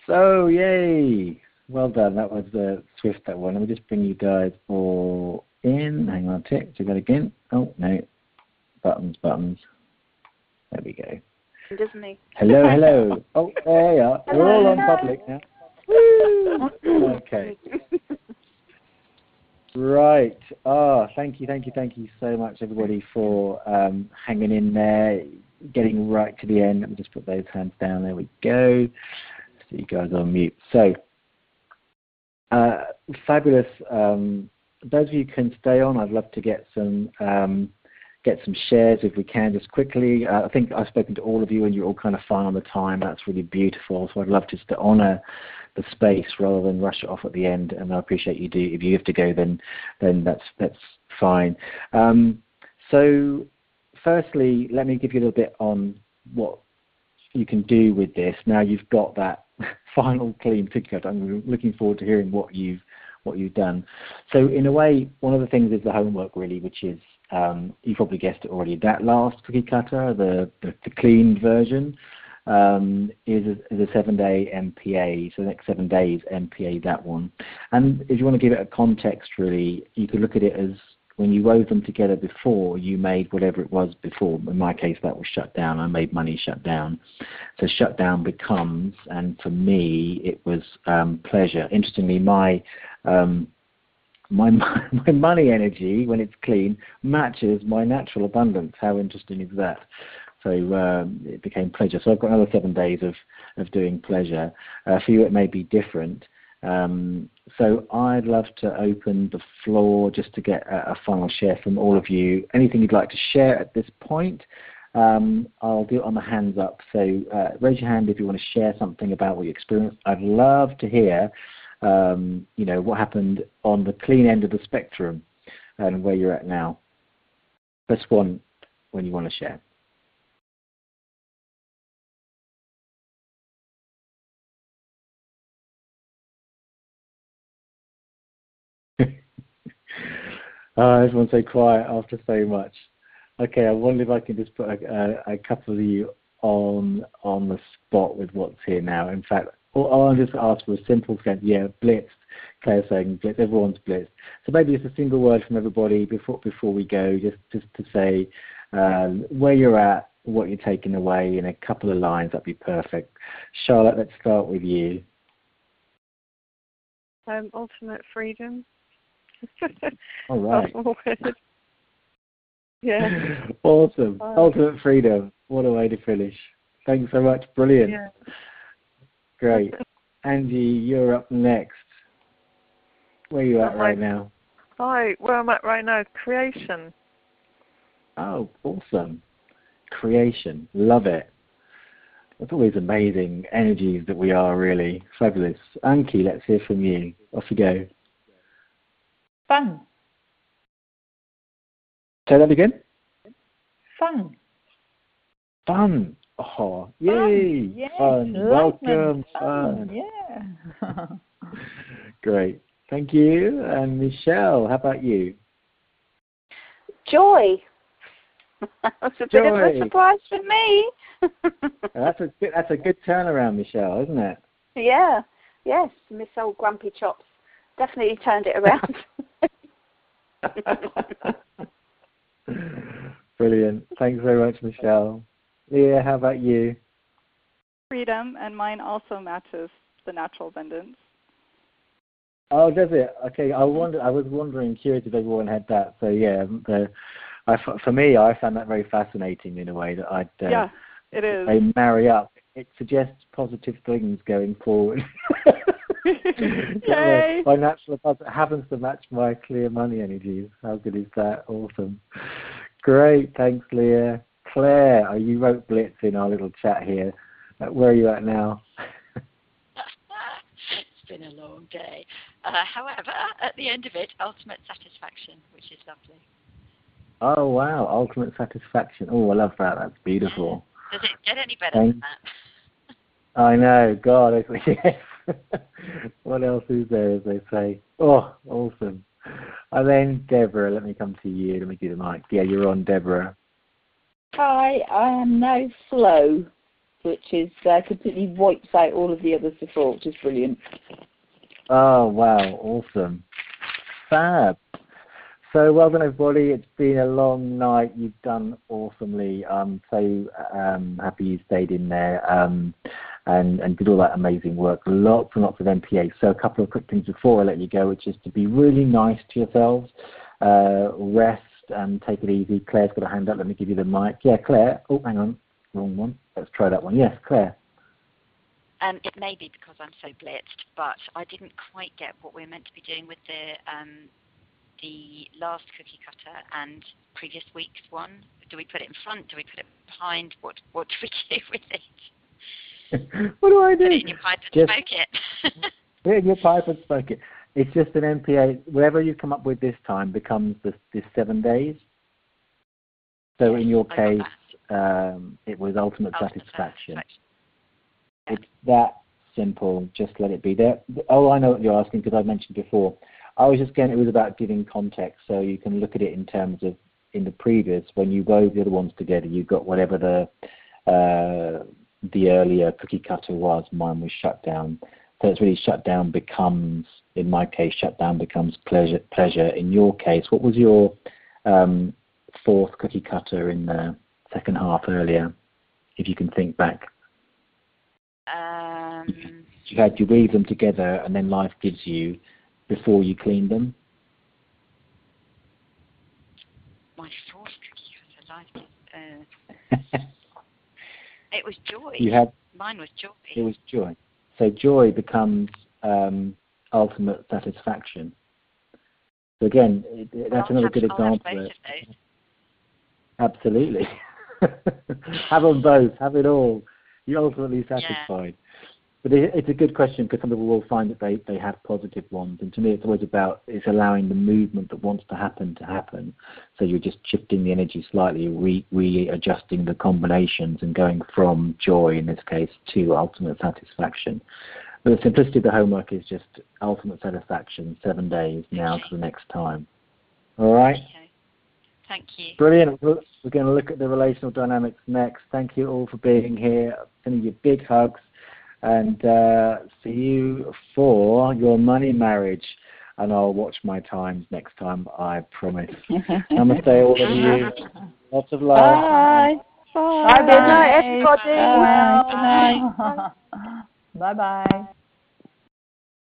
So, yay! Well done. That was swift, that one. Let me just bring you guys all in. Hang on a tick. Do that again. Oh, no. Buttons. There we go. Doesn't he? Hello. Oh, there you are. We're all on public now. Woo! Okay. Right. Thank you so much, everybody, for hanging in there, getting right to the end. Let me just put those hands down. There we go. So you guys are on mute. So, fabulous. Those of you who can stay on, I'd love to get some shares if we can, just quickly. I think I've spoken to all of you, and you're all kind of fine on the time. That's really beautiful. So I'd love just to honour the space rather than rush it off at the end. And I appreciate you do. If you have to go, then that's fine. So, firstly, let me give you a little bit on what you can do with this. Now you've got that final clean ticket. I'm looking forward to hearing what you've done. So, in a way, one of the things is the homework, really, which is you probably guessed it already. That last cookie cutter, the clean version, is a 7-day MPA. So the next 7 days MPA that one. And if you want to give it a context, really, you could look at it as when you wove them together before, you made whatever it was before. In my case, that was shut down. I made money shut down. So shut down becomes, and for me, it was pleasure. Interestingly, my money energy, when it's clean, matches my natural abundance. How interesting is that? So it became pleasure. So I've got another 7 days of doing pleasure. For you, it may be different. So I'd love to open the floor just to get a final share from all of you. Anything you'd like to share at this point? I'll do it on the hands up. So raise your hand if you want to share something about what you experienced. I'd love to hear what happened on the clean end of the spectrum and where you're at now. Press 1 when you want to share. Everyone's so quiet after so much. Okay, I wonder if I can just put a couple of you on the spot with what's here now. In fact, I'll just ask for a simple scan. Yeah, blitzed. Claire saying blitzed. Everyone's blitzed. So maybe just a single word from everybody before we go, just to say where you're at, what you're taking away in a couple of lines. That'd be perfect. Charlotte, let's start with you. Ultimate freedom. All right. Yeah. Awesome. Ultimate freedom. What a way to finish. Thanks so much. Brilliant. Yeah. Great. Angie, you're up next. Where are you at right now? Hi, where I'm at right now, creation. Oh, awesome. Creation. Love it. It's always amazing energies that we are, really. Fabulous. Anki, let's hear from you. Off you go. Fun. Say that again? Fun. Fun. Oh, yay. Yes. Fun. Welcome. Fun. Yeah. Great. Thank you. And Michelle, how about you? Joy. That's a bit of a surprise for me. That's a good turnaround, Michelle, isn't it? Yeah. Yes. Miss Old Grumpy Chops definitely turned it around. Brilliant. Thanks very much, Michelle. Leah, how about you? Freedom, and mine also matches the natural abundance. Oh, does it? Okay, I was wondering, curious if everyone had that. So yeah, for me, I found that very fascinating in a way that yeah, it is. They marry up. It suggests positive things going forward. Yay! My natural abundance happens to match my clear money energies. How good is that? Awesome. Great, thanks, Leah. Claire, you wrote Blitz in our little chat here. Where are you at now? It's been a long day. However, at the end of it, ultimate satisfaction, which is lovely. Oh, wow, ultimate satisfaction. Oh, I love that. That's beautiful. Yeah. Does it get any better than that? I know, God. Yes. What else is there, as they say? Oh, awesome. And then Deborah, let me come to you. Let me do the mic. Yeah, you're on, Deborah. Hi, I am now flow. which is completely wipes out all of the others before, which is brilliant. Oh, wow. Awesome. Fab. So well done, everybody. It's been a long night. You've done awesomely. I'm so happy you stayed in there and did all that amazing work. Lots and lots of MPA. So a couple of quick things before I let you go, which is to be really nice to yourselves. Rest and take it easy. Claire's got a hand up. Let me give you the mic. Yeah, Claire. Oh, hang on. Wrong one. Let's try that one. Yes, Claire. It may be because I'm so blitzed, but I didn't quite get what we're meant to be doing with the last cookie cutter and previous week's one. Do we put it in front? Do we put it behind? What do we do with it? What do I do? Put it in your pipe and smoke it. Put it in your pipe and smoke it. It's just an MPA. Whatever you come up with this time becomes this 7 days. So in your case, it was ultimate satisfaction. Yeah. It's that simple. Just let it be there. Oh, I know what you're asking because I mentioned before. I was just it was about giving context, so you can look at it in terms of in the previous when you wove the other ones together, you got whatever the earlier cookie cutter was. Mine was shut down, so it's really shut down becomes, in my case, shut down becomes pleasure. In your case, what was your fourth cookie cutter in the second half earlier? If you can think back. You had to weave them together, and then life gives you. Before you clean them? My fourth cookie cutter life. It was joy. Mine was joy. It was joy. So joy becomes ultimate satisfaction. So again, that's another good example. I'll have both of those. Absolutely. Have them both. Have it all. You're ultimately satisfied. Yeah. But it's a good question because some people will find that they have positive ones. And to me, it's always about it's allowing the movement that wants to happen. So you're just shifting the energy slightly, readjusting the combinations and going from joy, in this case, to ultimate satisfaction. But the simplicity of the homework is just ultimate satisfaction, 7 days now to the next time. All right? Okay. Thank you. Brilliant. We're going to look at the relational dynamics next. Thank you all for being here. Sending you big hugs. And see you for your money marriage. And I'll watch my times next time, I promise. Namaste, all of you. Lots of love. Bye. Bye. Good night, everybody. Bye. Bye. Bye.